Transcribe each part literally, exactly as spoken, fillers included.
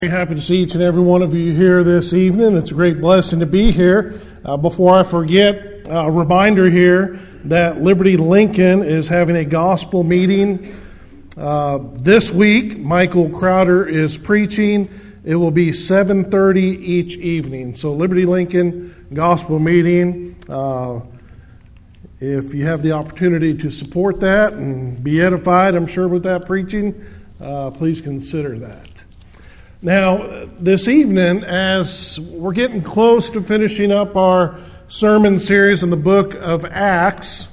Happy to see each and every one of you here this evening. It's a great blessing to be here. Uh, before I forget, uh, a reminder here that Liberty Lincoln is having a gospel meeting uh, this week. Michael Crowder is preaching. It will be seven thirty each evening. So Liberty Lincoln gospel meeting. Uh, if you have the opportunity to support that and be edified, I'm sure, with that preaching, uh, please consider that. Now, this evening, as we're getting close to finishing up our sermon series in the book of Acts,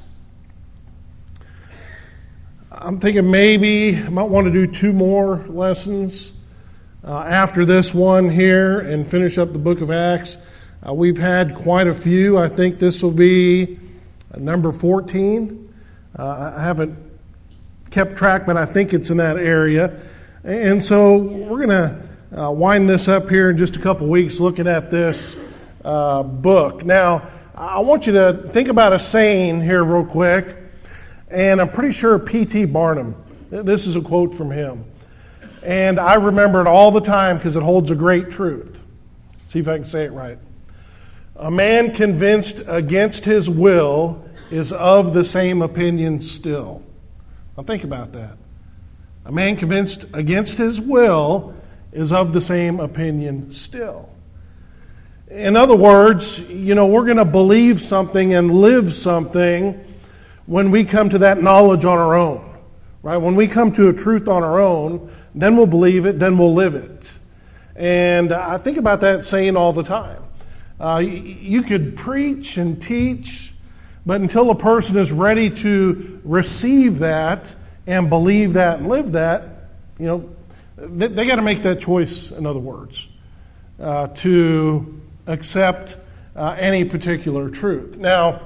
I'm thinking maybe I might want to do two more lessons uh, after this one here and finish up the book of Acts. Uh, we've had quite a few. I think this will be number fourteen. Uh, I haven't kept track, but I think it's in that area. And so we're going to Uh, wind this up here in just a couple weeks looking at this uh, book. Now, I want you to think about a saying here real quick, and I'm pretty sure P T Barnum, this is a quote from him, and I remember it all the time because it holds a great truth. See if I can say it right. A man convinced against his will is of the same opinion still. Now think about that. A man convinced against his will is of the same opinion still. In other words, you know, we're going to believe something and live something when we come to that knowledge on our own, right? When we come to a truth on our own, then we'll believe it, then we'll live it. And I think about that saying all the time. Uh, you could preach and teach, but until a person is ready to receive that and believe that and live that, you know, They, they got to make that choice, in other words, uh, to accept uh, any particular truth. Now,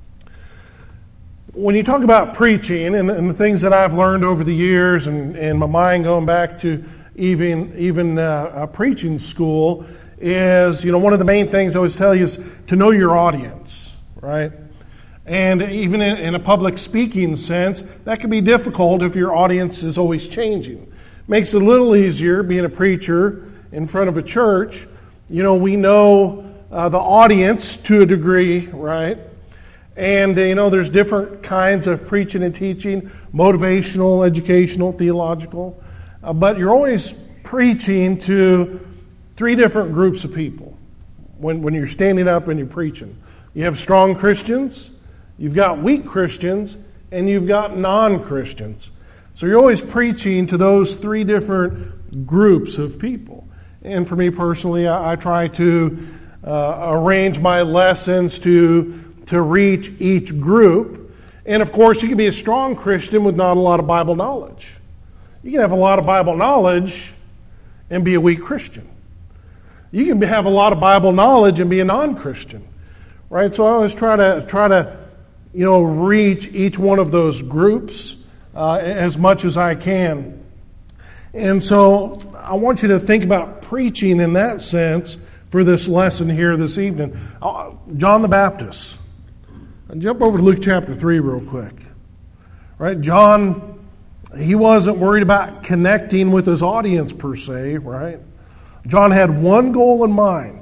when you talk about preaching and, and the things that I've learned over the years, and, and my mind going back to even even uh, a preaching school, is, you know, one of the main things I always tell you is to know your audience, right? And even in, in a public speaking sense, that can be difficult if your audience is always changing. Makes it a little easier being a preacher in front of a church. You know, we know uh, the audience to a degree, right? And, uh, you know, there's different kinds of preaching and teaching, motivational, educational, theological. Uh, but you're always preaching to three different groups of people when, when you're standing up and you're preaching. You have strong Christians, you've got weak Christians, and you've got non-Christians. So you're always preaching to those three different groups of people. And for me personally, I, I try to uh, arrange my lessons to, to reach each group. And of course, you can be a strong Christian with not a lot of Bible knowledge. You can have a lot of Bible knowledge and be a weak Christian. You can have a lot of Bible knowledge and be a non-Christian. Right? So I always try to try to, you know, reach each one of those groups Uh, as much as I can. And so I want you to think about preaching in that sense for this lesson here this evening. Uh, John the Baptist. I'll jump over to Luke chapter three real quick. Right? John, he wasn't worried about connecting with his audience per se, right? John had one goal in mind,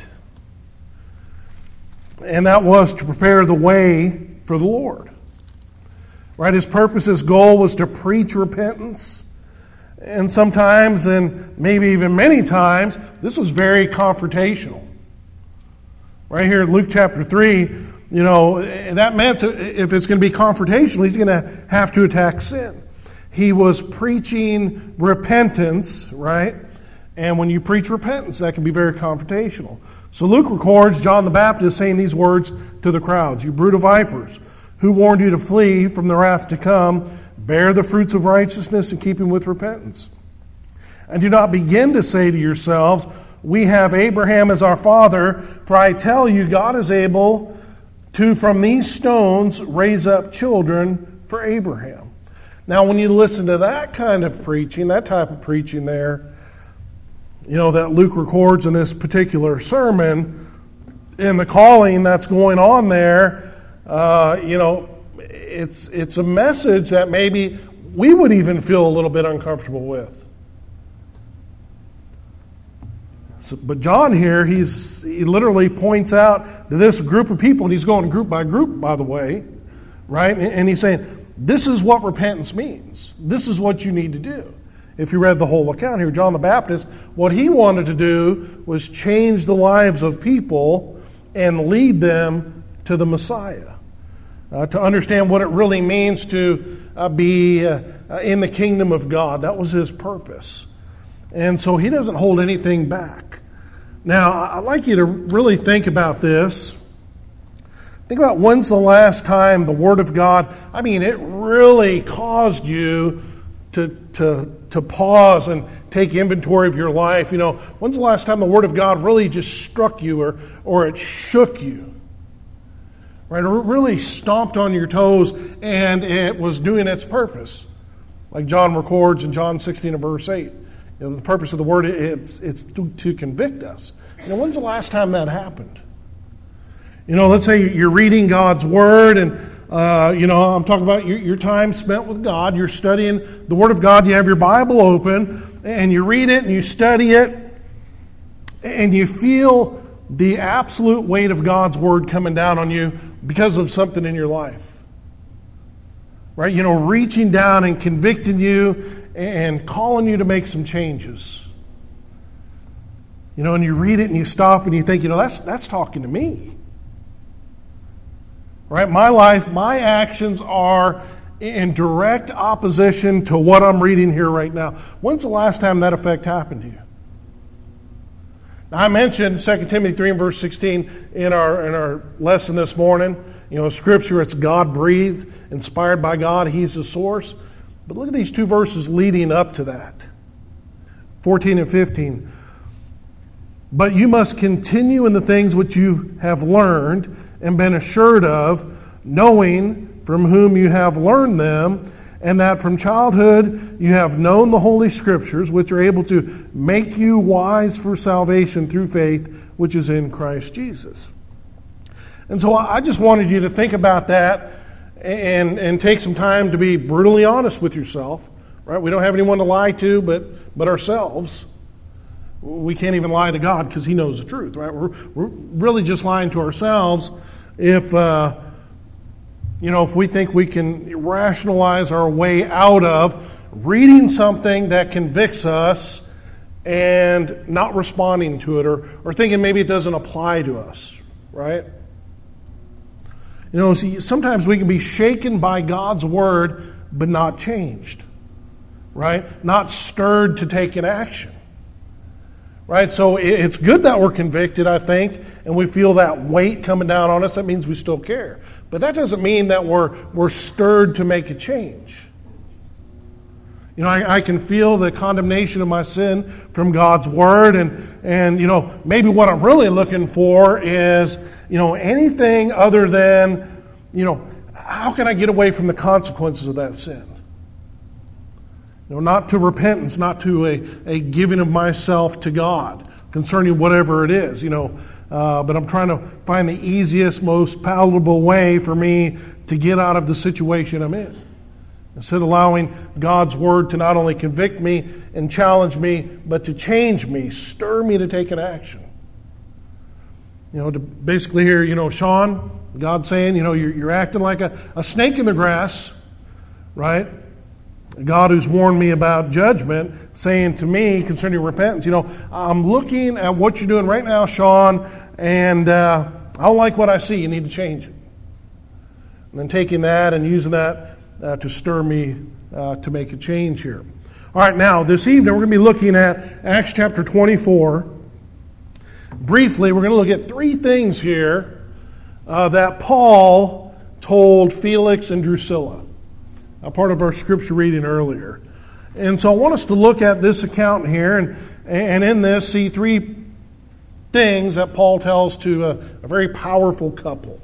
and that was to prepare the way for the Lord. Right, his purpose, his goal was to preach repentance. And sometimes, and maybe even many times, this was very confrontational. Right here in Luke chapter three, you know, that meant if it's going to be confrontational, he's going to have to attack sin. He was preaching repentance, right? And when you preach repentance, that can be very confrontational. So Luke records John the Baptist saying these words to the crowds: "You brood of vipers, who warned you to flee from the wrath to come? Bear the fruits of righteousness in keeping with repentance. And do not begin to say to yourselves, we have Abraham as our father, for I tell you, God is able to, from these stones, raise up children for Abraham." Now, when you listen to that kind of preaching, that type of preaching there, you know, that Luke records in this particular sermon, and the calling that's going on there, Uh, you know, it's it's a message that maybe we would even feel a little bit uncomfortable with. So, but John here, he's he literally points out to this group of people, and he's going group by group, by the way, right? And, and he's saying, this is what repentance means. This is what you need to do. If you read the whole account here, John the Baptist, what he wanted to do was change the lives of people and lead them to the Messiah, uh, to understand what it really means to uh, be uh, in the kingdom of God. That was his purpose. And so he doesn't hold anything back. Now, I'd like you to really think about this. Think about when's the last time the Word of God, I mean, it really caused you to, to, to pause and take inventory of your life. You know, when's the last time the Word of God really just struck you or, or it shook you? Right? It really stomped on your toes and it was doing its purpose. Like John records in John sixteen and verse eight. You know, the purpose of the Word, it's, it's to, to convict us. You know, when's the last time that happened? You know, let's say you're reading God's Word and, uh, you know, I'm talking about your, your time spent with God. You're studying the Word of God. You have your Bible open and you read it and you study it and you feel the absolute weight of God's Word coming down on you because of something in your life. Right? You know, reaching down and convicting you and calling you to make some changes. You know, and you read it and you stop and you think, you know, that's that's talking to me. Right? My life, my actions are in direct opposition to what I'm reading here right now. When's the last time that effect happened to you? Now, I mentioned Second Timothy three and verse sixteen in our in our lesson this morning. You know, Scripture, it's God-breathed, inspired by God. He's the source. But look at these two verses leading up to that. fourteen and fifteen. But you must continue in the things which you have learned and been assured of, knowing from whom you have learned them, and that from childhood you have known the Holy Scriptures, which are able to make you wise for salvation through faith, which is in Christ Jesus. And so I just wanted you to think about that and, and take some time to be brutally honest with yourself. Right? We don't have anyone to lie to but, but ourselves. We can't even lie to God because He knows the truth. Right? We're, we're really just lying to ourselves if... Uh, You know, if we think we can rationalize our way out of reading something that convicts us and not responding to it, or, or thinking maybe it doesn't apply to us, right? You know, see, sometimes we can be shaken by God's Word, but not changed, right? Not stirred to take an action, right? So it's good that we're convicted, I think, and we feel that weight coming down on us. That means we still care. But that doesn't mean that we're we're stirred to make a change. You know, I, I can feel the condemnation of my sin from God's Word, and and you know, maybe what I'm really looking for is, you know, anything other than, you know, how can I get away from the consequences of that sin? You know, not to repentance, not to a, a giving of myself to God concerning whatever it is, you know. Uh, but I'm trying to find the easiest, most palatable way for me to get out of the situation I'm in. Instead of allowing God's Word to not only convict me and challenge me, but to change me, stir me to take an action. You know, to basically hear, you know, Sean, God saying, you know, you're, you're acting like a, a snake in the grass, right? God who's warned me about judgment, saying to me concerning repentance, you know, I'm looking at what you're doing right now, Sean, and uh, I don't like what I see. You need to change it. And then taking that and using that uh, to stir me uh, to make a change here. All right, now, this evening we're going to be looking at Acts chapter twenty-four. Briefly, we're going to look at three things here uh, that Paul told Felix and Drusilla. A part of our scripture reading earlier. And so I want us to look at this account here and, and in this see three things that Paul tells to a, a very powerful couple.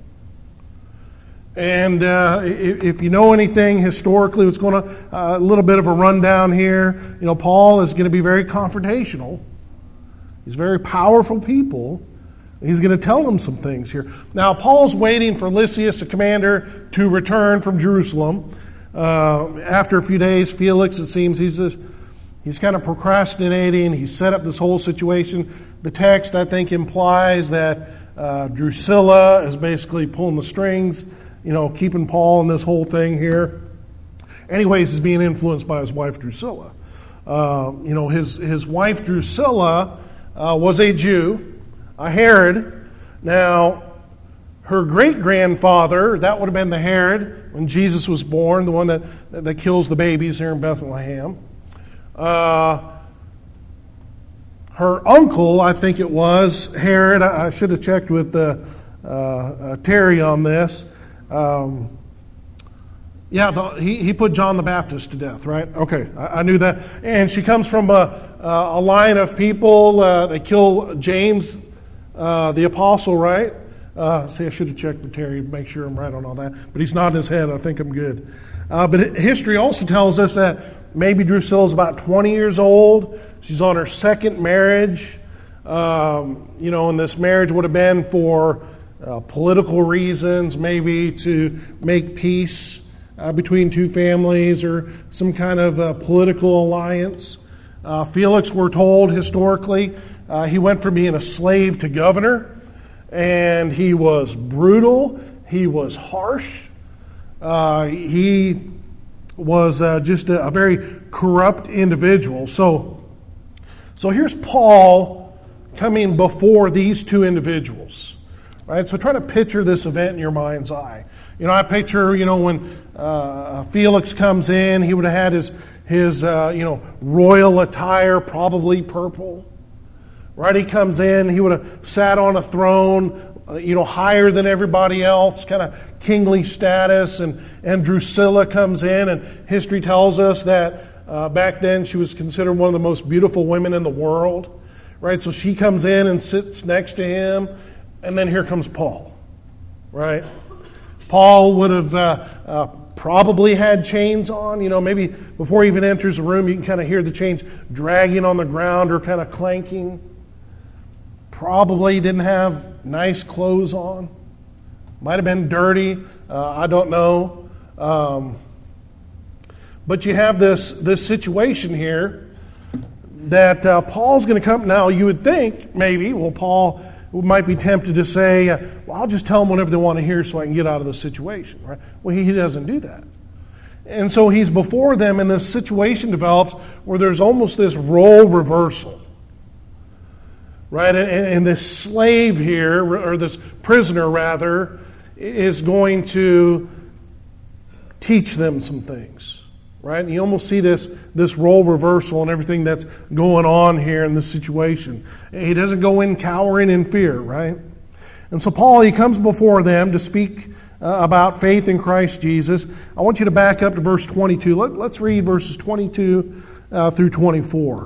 And uh, if, if you know anything historically, what's going on, uh, a little bit of a rundown here. You know, Paul is going to be very confrontational. He's very powerful people. He's going to tell them some things here. Now, Paul's waiting for Lysias, the commander, to return from Jerusalem. Uh, after a few days, Felix, it seems, he's just, He's kind of procrastinating. He's set up this whole situation. The text, I think, implies that uh, Drusilla is basically pulling the strings, you know, keeping Paul in this whole thing here. Anyways, he's being influenced by his wife Drusilla. Uh, you know, his, his wife Drusilla uh, was a Jew, a Herod. Now, her great-grandfather, that would have been the Herod when Jesus was born, the one that, that kills the babies here in Bethlehem. Uh, her uncle, I think it was, Herod, I, I should have checked with uh, uh, Terry on this. Um, yeah, the, he, he put John the Baptist to death, right? Okay, I, I knew that. And she comes from a, a line of people, uh, they kill James, uh, the apostle, right? Uh, see, I should have checked with Terry to make sure I'm right on all that. But he's nodding his head. I think I'm good. Uh, but history also tells us that maybe Drusilla's about twenty years old. She's on her second marriage. Um, you know, and this marriage would have been for uh, political reasons, maybe to make peace uh, between two families or some kind of uh, political alliance. Uh, Felix, we're told historically, uh, he went from being a slave to governor. And he was brutal. He was harsh. Uh, he was uh, just a, a very corrupt individual. So, so here's Paul coming before these two individuals, right? So try to picture this event in your mind's eye. You know, I picture, you know, when uh, Felix comes in, he would have had his his uh, you know royal attire, probably purple. Right, he comes in, he would have sat on a throne, uh, you know, higher than everybody else, kind of kingly status, and, and Drusilla comes in, and history tells us that uh, back then she was considered one of the most beautiful women in the world, right? So she comes in and sits next to him, and then here comes Paul, right? Paul would have uh, uh, probably had chains on, you know, maybe before he even enters the room, you can kind of hear the chains dragging on the ground or kind of clanking. Probably didn't have nice clothes on. Might have been dirty. Uh, I don't know. Um, but you have this, this situation here that uh, Paul's going to come. Now, you would think maybe, well, Paul might be tempted to say, uh, well, I'll just tell them whatever they want to hear so I can get out of the situation. Right? Well, he, he doesn't do that. And so he's before them, and this situation develops where there's almost this role reversal. Right, and, and this slave here, or this prisoner rather, is going to teach them some things. Right, and you almost see this this role reversal and everything that's going on here in this situation. He doesn't go in cowering in fear, right? And so Paul, he comes before them to speak uh, about faith in Christ Jesus. I want you to back up to verse twenty-two. Let, let's read verses twenty-two uh, through twenty-four.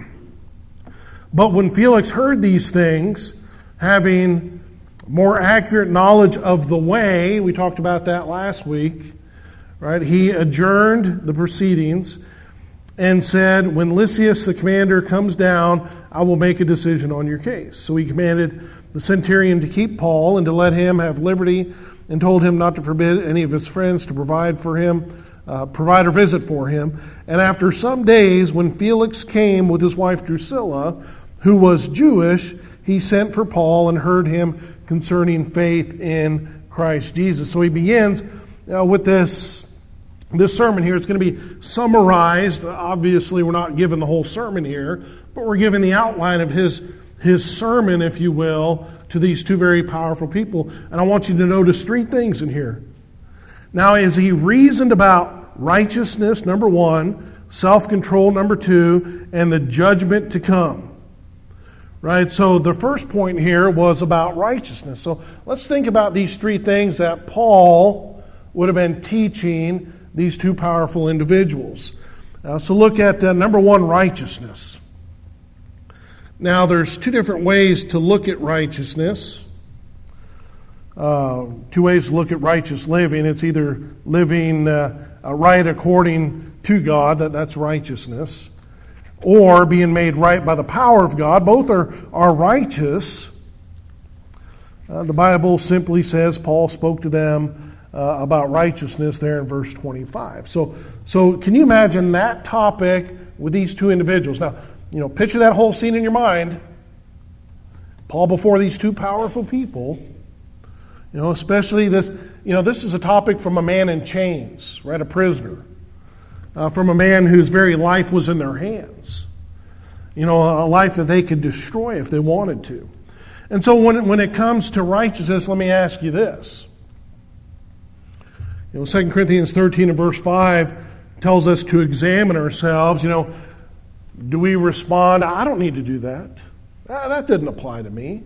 But when Felix heard these things, having more accurate knowledge of the way, we talked about that last week, right? He adjourned the proceedings and said, when Lysias the commander comes down, I will make a decision on your case. So he commanded the centurion to keep Paul and to let him have liberty, and told him not to forbid any of his friends to provide for him, uh, provide or visit for him. And after some days, when Felix came with his wife Drusilla, who was Jewish, he sent for Paul and heard him concerning faith in Christ Jesus. So he begins uh, with this, this sermon here. It's going to be summarized. Obviously, we're not given the whole sermon here, but we're given the outline of his, his sermon, if you will, to these two very powerful people. And I want you to notice three things in here. Now, as he reasoned about righteousness, number one, self-control, number two, and the judgment to come. Right, so the first point here was about righteousness. So let's think about these three things that Paul would have been teaching these two powerful individuals. Uh, so look at uh, number one, righteousness. Now there's two different ways to look at righteousness. Uh, two ways to look at righteous living. It's either living uh, right according to God, that, that's righteousness, or being made right by the power of God. Both are, are righteous. Uh, the Bible simply says Paul spoke to them uh, about righteousness there in verse twenty-five. So, so can you imagine that topic with these two individuals. Now, you know, picture that whole scene in your mind. Paul before these two powerful people. You know, especially this, you know, this is a topic from a man in chains, right? A prisoner. Uh, from a man whose very life was in their hands. You know, a life that they could destroy if they wanted to. And so when it, when it comes to righteousness, let me ask you this. You know, Second Corinthians thirteen and verse five tells us to examine ourselves. You know, do we respond, I don't need to do that. Ah, that didn't apply to me.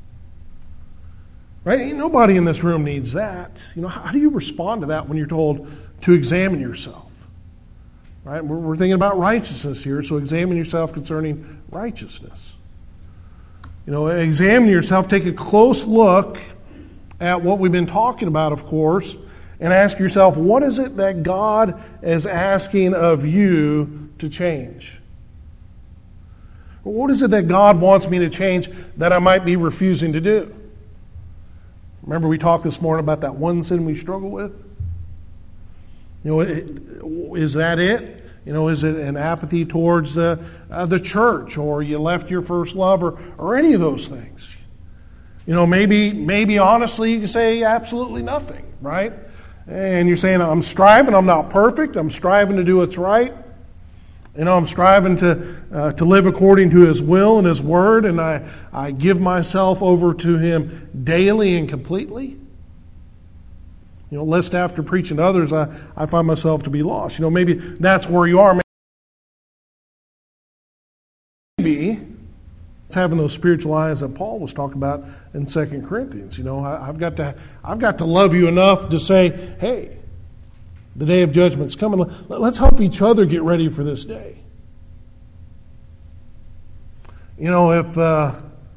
Right? Nobody in this room needs that. You know, how do you respond to that when you're told to examine yourself? Right? We're, we're thinking about righteousness here, so examine yourself concerning righteousness. You know, examine yourself, take a close look at what we've been talking about, of course, and ask yourself, what is it that God is asking of you to change? What is it that God wants me to change that I might be refusing to do? Remember we talked this morning about that one sin we struggle with? You know, is that it? You know, is it an apathy towards uh, uh, the church, or you left your first love, or, or any of those things? You know, maybe, maybe honestly you can say absolutely nothing, right? And you're saying, I'm striving, I'm not perfect, I'm striving to do what's right. You know, I'm striving to uh, to live according to His will and His word, and I, I give myself over to Him daily and completely. You know, lest after preaching to others, I, I find myself to be lost. You know, maybe that's where you are. Maybe it's having those spiritual eyes that Paul was talking about in Second Corinthians. You know, I, I've got to I've got to love you enough to say, hey, the day of judgment's coming. Let's help each other get ready for this day. You know, if uh,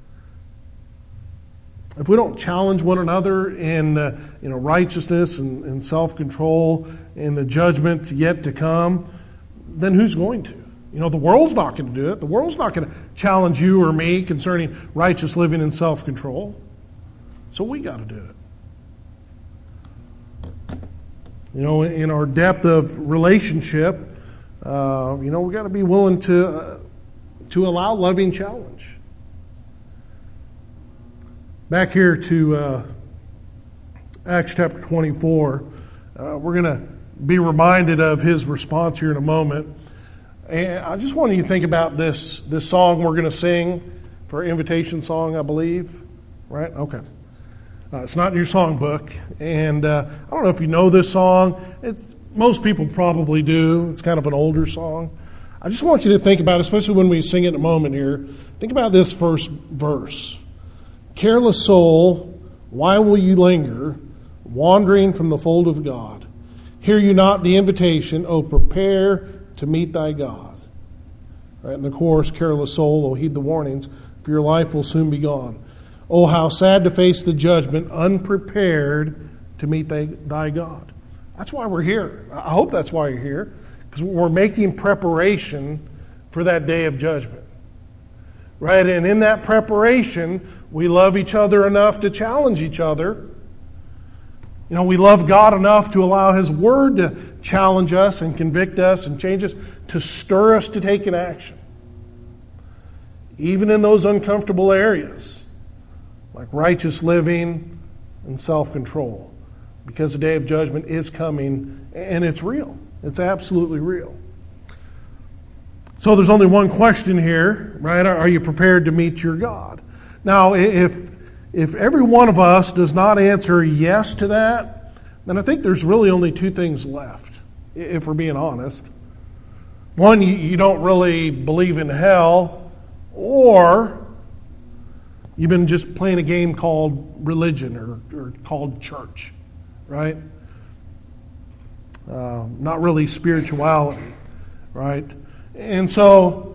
if we don't challenge one another in uh, you know righteousness and, and self-control and the judgment yet to come, then who's going to? You know, the world's not going to do it. The world's not going to challenge you or me concerning righteous living and self-control. So we got to do it. You know, in our depth of relationship, uh, you know, we got to be willing to uh, to allow loving challenge. Back here to uh, Acts chapter twenty-four, uh, we're going to be reminded of his response here in a moment. And I just want you to think about this, this song we're going to sing for our invitation song, I believe. Right? Okay. Uh, it's not in your songbook. And uh, I don't know if you know this song. It's, most people probably do. It's kind of an older song. I just want you to think about it, especially when we sing it in a moment here. Think about this first verse. Careless soul, why will you linger, wandering from the fold of God? Hear you not the invitation, oh, prepare to meet thy God. Right in the chorus, careless soul, oh, heed the warnings, for your life will soon be gone. Oh, how sad to face the judgment, unprepared to meet thy, thy God. That's why we're here. I hope that's why you're here, because we're making preparation for that day of judgment. Right? And in that preparation, we love each other enough to challenge each other. You know, we love God enough to allow His Word to challenge us and convict us and change us, to stir us to take an action. Even in those uncomfortable areas, like righteous living and self-control. Because the day of judgment is coming, and it's real. It's absolutely real. So there's only one question here, right? Are you prepared to meet your God? Now, if if every one of us does not answer yes to that, then I think there's really only two things left, if we're being honest. One, you, you don't really believe in hell, or you've been just playing a game called religion or, or called church, right? Uh, not really spirituality, right? And so,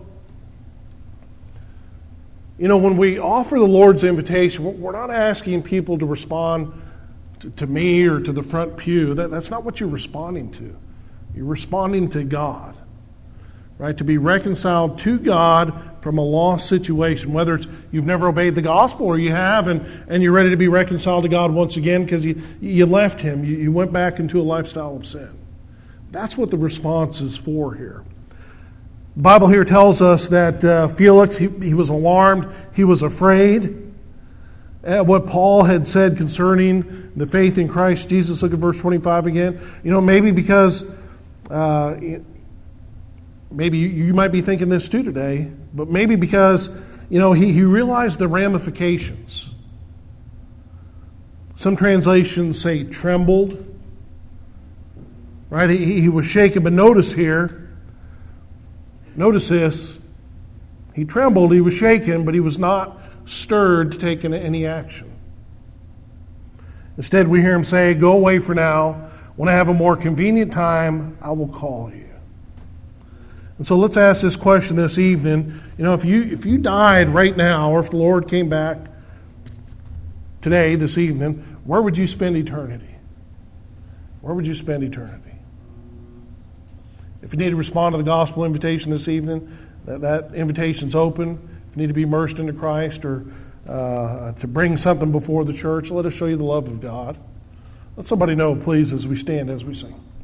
you know, when we offer the Lord's invitation, we're not asking people to respond to, to me or to the front pew. That, that's not what you're responding to. You're responding to God, right? To be reconciled to God from a lost situation, whether it's you've never obeyed the gospel or you have, and, and you're ready to be reconciled to God once again because you, you left Him. You, you went back into a lifestyle of sin. That's what the response is for here. The Bible here tells us that uh, Felix, he, he was alarmed, he was afraid at what Paul had said concerning the faith in Christ Jesus. Look at verse twenty-five again. You know, maybe because, uh, maybe you, you might be thinking this too today, but maybe because, you know, he, he realized the ramifications. Some translations say trembled, right? He, he was shaken, but notice here, notice this, he trembled, he was shaken, but he was not stirred to take any action. Instead, we hear him say, go away for now. When I have a more convenient time, I will call you. And so let's ask this question this evening. You know, if you if you died right now, or if the Lord came back today, this evening, where would you spend eternity? Where would you spend eternity? If you need to respond to the gospel invitation this evening, that, that invitation's open. If you need to be immersed into Christ or uh, to bring something before the church, let us show you the love of God. Let somebody know, please, as we stand, as we sing.